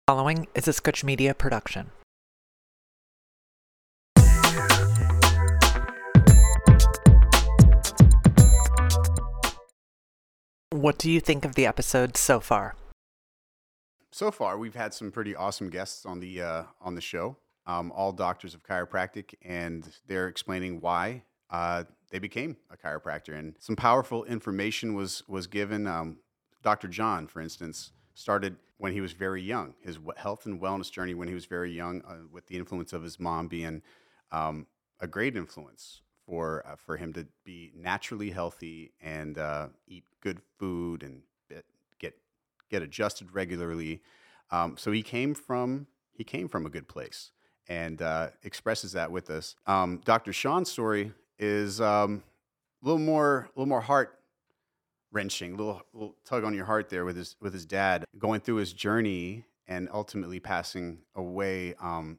Following is a Scotch Media production. What do you think of the episode so far? So far, we've had some pretty awesome guests on the show, all doctors of chiropractic, and they're explaining why they became a chiropractor. And some powerful information was given. Dr. John, for instance, started when he was very young. His health and wellness journey when he was very young, with the influence of his mom being a great influence for him to be naturally healthy and eat good food and get adjusted regularly. So he came from a good place and expresses that with us. Dr. Sean's story is a little more heart wrenching, little tug on your heart there with his dad going through his journey and ultimately passing away.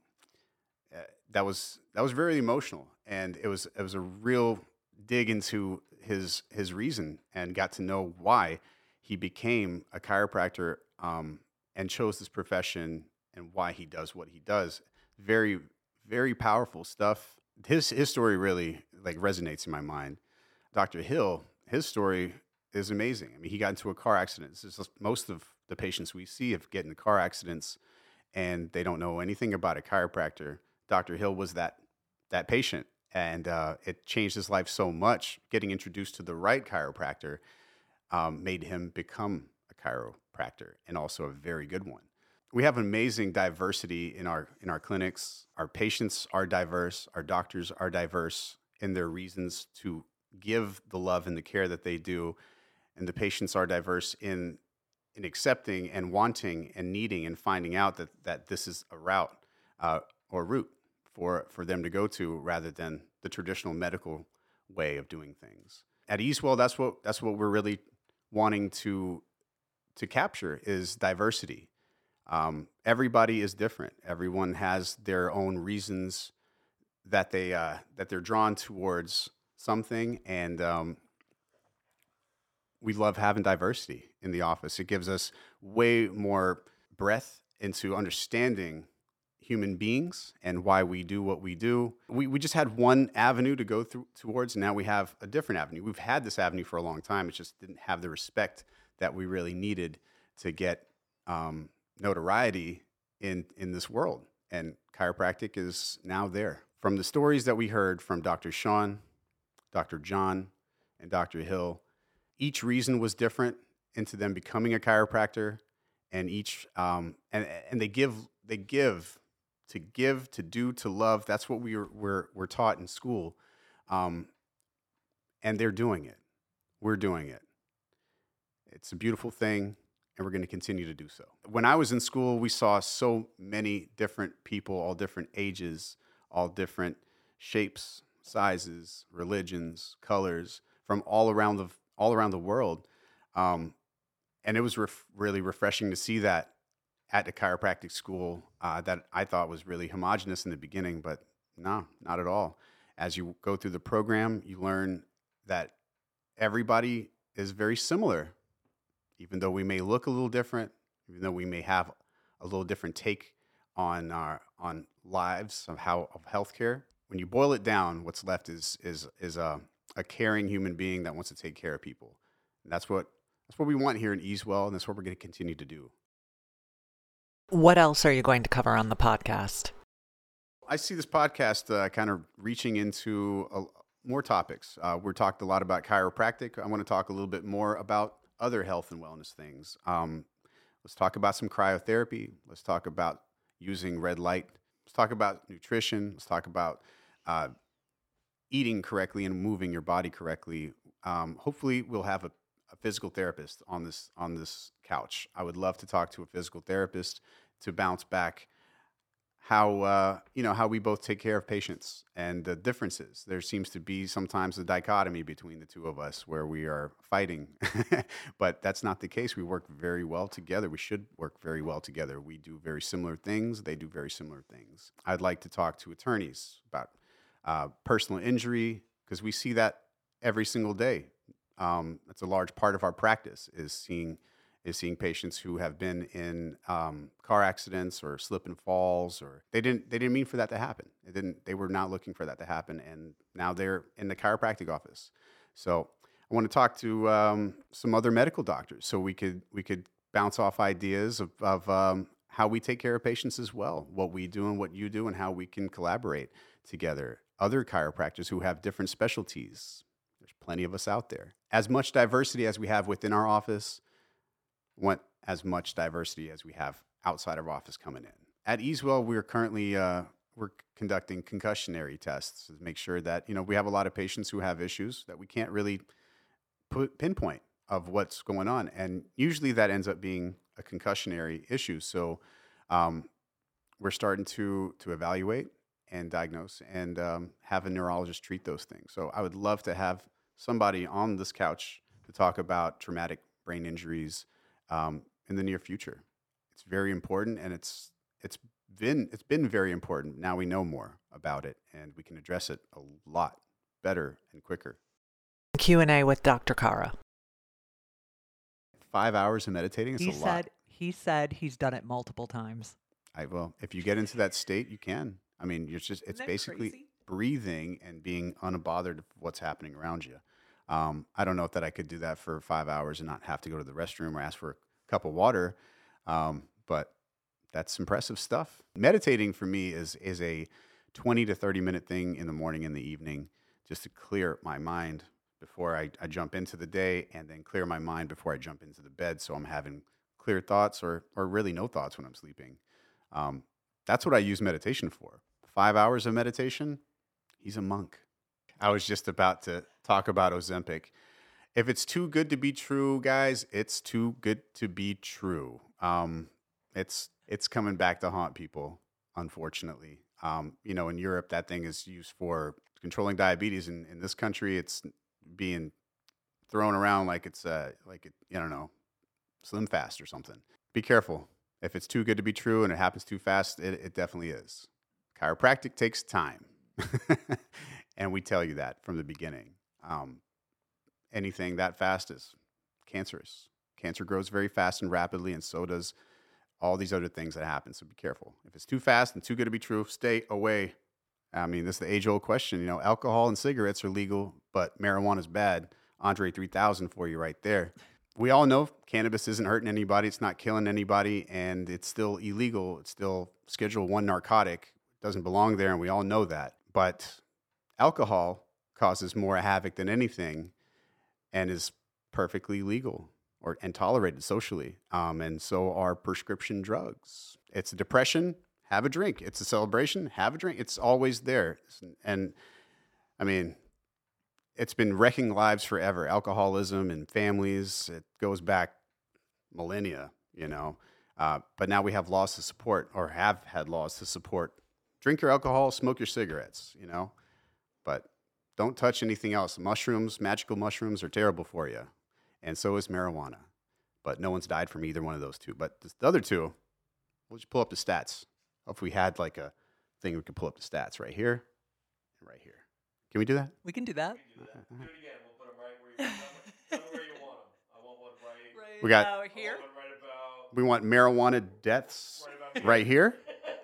That was very emotional, and it was a real dig into his reason and got to know why he became a chiropractor and chose this profession and why he does what he does. Very, very powerful stuff. His story really resonates in my mind. Dr. Hill, his story is amazing. I mean, he got into a car accident. This is most of the patients we see have get into car accidents and they don't know anything about a chiropractor. Dr. Hill was that patient, and it changed his life so much. Getting introduced to the right chiropractor made him become a chiropractor, and also a very good one. We have amazing diversity in our clinics. Our patients are diverse. Our doctors are diverse in their reasons to give the love and the care that they do. And the patients are diverse in accepting and wanting and needing and finding out that this is a route or route for them to go to, rather than the traditional medical way of doing things. At Easewell, that's what we're really wanting to capture, is diversity. Everybody is different. Everyone has their own reasons that they're drawn towards something, and we love having diversity in the office. It gives us way more breadth into understanding human beings and why we do what we do. We just had one avenue to go towards, and now we have a different avenue. We've had this avenue for a long time. It just didn't have the respect that we really needed to get notoriety in this world. And chiropractic is now there. From the stories that we heard from Dr. Sean, Dr. John, and Dr. Hill, each reason was different into them becoming a chiropractor, and each and they give to give, to do, to love. That's what we're taught in school, and they're doing it. We're doing it. It's a beautiful thing, and we're going to continue to do so. When I was in school, we saw so many different people, all different ages, all different shapes, sizes, religions, colors, from all around the world, and it was really refreshing to see that at the chiropractic school that I thought was really homogenous in the beginning, but no, not at all. As you go through the program, you learn that everybody is very similar, even though we may look a little different, even though we may have a little different take on lives of healthcare. When you boil it down, what's left is a caring human being that wants to take care of people. And that's what we want here in Easewell, and that's what we're going to continue to do. What else are you going to cover on the podcast? I see this podcast kind of reaching into more topics. We're talked a lot about chiropractic. I want to talk a little bit more about other health and wellness things. Let's talk about some cryotherapy. Let's talk about using red light. Let's talk about nutrition. Let's talk about eating correctly and moving your body correctly. Hopefully, we'll have a physical therapist on this couch. I would love to talk to a physical therapist to bounce back how we both take care of patients and the differences. There seems to be sometimes a dichotomy between the two of us where we are fighting, but that's not the case. We work very well together. We should work very well together. We do very similar things. They do very similar things. I'd like to talk to attorneys about personal injury, because we see that every single day. That's a large part of our practice, is seeing is seeing patients who have been in car accidents or slip and falls, or they didn't mean for that to happen. They were not looking for that to happen, and now they're in the chiropractic office. So I want to talk to some other medical doctors, so we could bounce off ideas of how we take care of patients as well, what we do and what you do, and how we can collaborate together. Other chiropractors who have different specialties. There's plenty of us out there. As much diversity as we have within our office, want as much diversity as we have outside of our office coming in. At Easewell, we're currently we're conducting concussionary tests to make sure that we have a lot of patients who have issues that we can't really pinpoint of what's going on, and usually that ends up being a concussionary issue. So we're starting to evaluate and diagnose and have a neurologist treat those things. So I would love to have somebody on this couch to talk about traumatic brain injuries in the near future. It's very important, and it's been very important. Now we know more about it, and we can address it a lot better and quicker. Q&A with Dr. Cara. 5 hours of meditating is a lot. He said he's done it multiple times. Well, if you get into that state, you can. I mean, it's basically crazy? breathing and being unbothered of what's happening around you. I don't know if that I could do that for 5 hours and not have to go to the restroom or ask for a cup of water, but that's impressive stuff. Meditating for me is a 20 to 30 minute thing in the morning and the evening, just to clear my mind before I jump into the day, and then clear my mind before I jump into the bed, so I'm having clear thoughts or really no thoughts when I'm sleeping. That's what I use meditation for. 5 hours of meditation, he's a monk. I was just about to talk about Ozempic. If it's too good to be true, guys, it's too good to be true. It's coming back to haunt people, unfortunately. In Europe, that thing is used for controlling diabetes. In this country, it's being thrown around like it's Slim Fast or something. Be careful. If it's too good to be true and it happens too fast, it definitely is. Chiropractic takes time. And we tell you that from the beginning. Anything that fast is cancerous. Cancer grows very fast and rapidly, and so does all these other things that happen. So be careful. If it's too fast and too good to be true, stay away. I mean, this is the age-old question. Alcohol and cigarettes are legal, but marijuana is bad. Andre 3000 for you right there. We all know cannabis isn't hurting anybody. It's not killing anybody, and it's still illegal. It's still Schedule I narcotic. It doesn't belong there, and we all know that. But alcohol causes more havoc than anything and is perfectly legal and tolerated socially. And so are prescription drugs. It's a depression, have a drink. It's a celebration, have a drink. It's always there. And I mean, it's been wrecking lives forever. Alcoholism in families, it goes back millennia, but now we have laws to support, or have had laws to support. Drink your alcohol, smoke your cigarettes, but don't touch anything else. Mushrooms, magical mushrooms are terrible for you. And so is marijuana. But no one's died from either one of those two. But the other two, we'll just pull up the stats. If we had like a thing, we could pull up the stats right here and right here. Can we do that? We can do that. Do it again. We'll put them right where you want them. I want one right. We got here. One right about. We want marijuana deaths right here.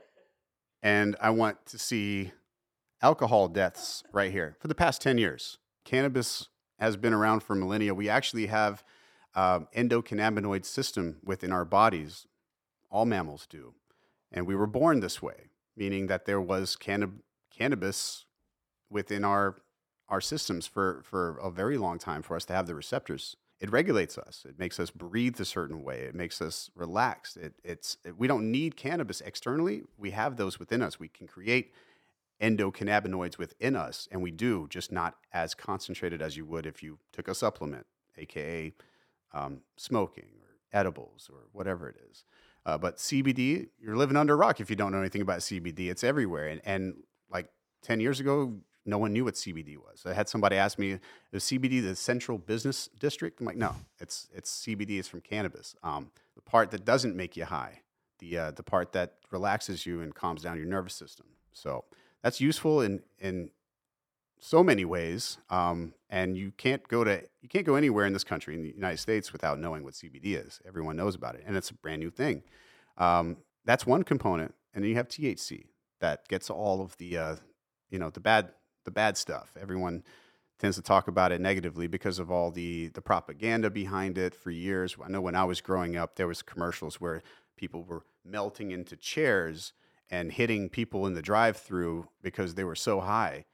And I want to see alcohol deaths right here for the past 10 years. Cannabis has been around for millennia. We actually have endocannabinoid system within our bodies. All mammals do. And we were born this way, meaning that there was cannabis within our systems for a very long time for us to have the receptors. It regulates us. It makes us breathe a certain way. It makes us relaxed. We don't need cannabis externally. We have those within us. We can create endocannabinoids within us, and we do, just not as concentrated as you would if you took a supplement, aka smoking or edibles or whatever it is. But CBD, you're living under a rock if you don't know anything about CBD. It's everywhere. And like 10 years ago, no one knew what CBD was. I had somebody ask me, is CBD the central business district? I'm like, no, it's CBD is from cannabis. The part that doesn't make you high, the part that relaxes you and calms down your nervous system. So that's useful in so many ways, and you can't go anywhere in this country, in the United States, without knowing what CBD is. Everyone knows about it, and it's a brand new thing. That's one component, and then you have THC that gets all of the the bad stuff. Everyone tends to talk about it negatively because of all the propaganda behind it for years. I know when I was growing up, there was commercials where people were melting into chairs and hitting people in the drive-through because they were so high,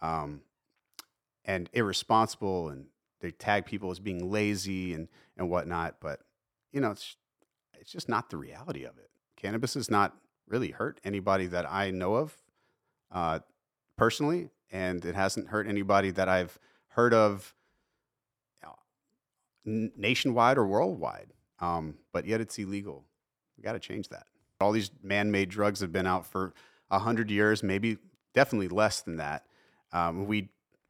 and irresponsible, and they tag people as being lazy and whatnot. But it's just not the reality of it. Cannabis has not really hurt anybody that I know of personally, and it hasn't hurt anybody that I've heard of nationwide or worldwide. But yet it's illegal. We got to change that. All these man-made drugs have been out for 100 years, maybe definitely less than that. We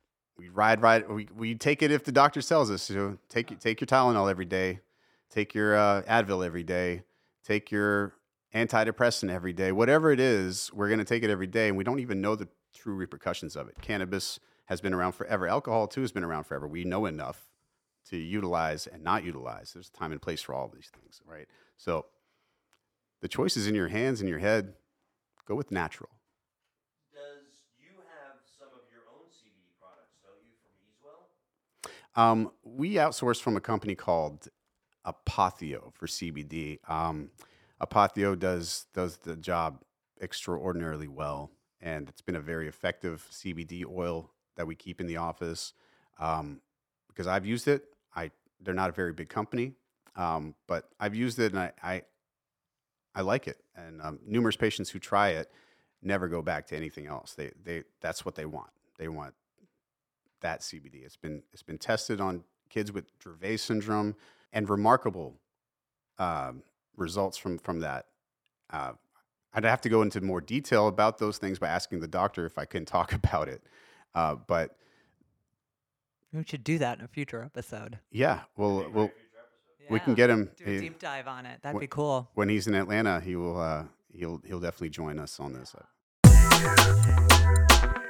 take it if the doctor tells us to. Take your Tylenol every day. Take your Advil every day. Take your antidepressant every day. Whatever it is, we're going to take it every day, and we don't even know the true repercussions of it. Cannabis has been around forever. Alcohol, too, has been around forever. We know enough to utilize and not utilize. There's a time and place for all of these things, right? So the choice is in your hands, in your head. Go with natural. Does you have some of your own CBD products, don't you, from Easewell? We outsource from a company called Apotheo for CBD. Apotheo does the job extraordinarily well, and it's been a very effective CBD oil that we keep in the office because I've used it. They're not a very big company, but I've used it, and I like it. And numerous patients who try it never go back to anything else. They that's what they want. They want that CBD. It's been tested on kids with Dravet syndrome, and remarkable results from that. I'd have to go into more detail about those things by asking the doctor if I can talk about it. But We should do that in a future episode. yeah, we Yeah. can get him Do a deep dive on it. That'd be cool. when he's in Atlanta. He will he'll definitely join us on this.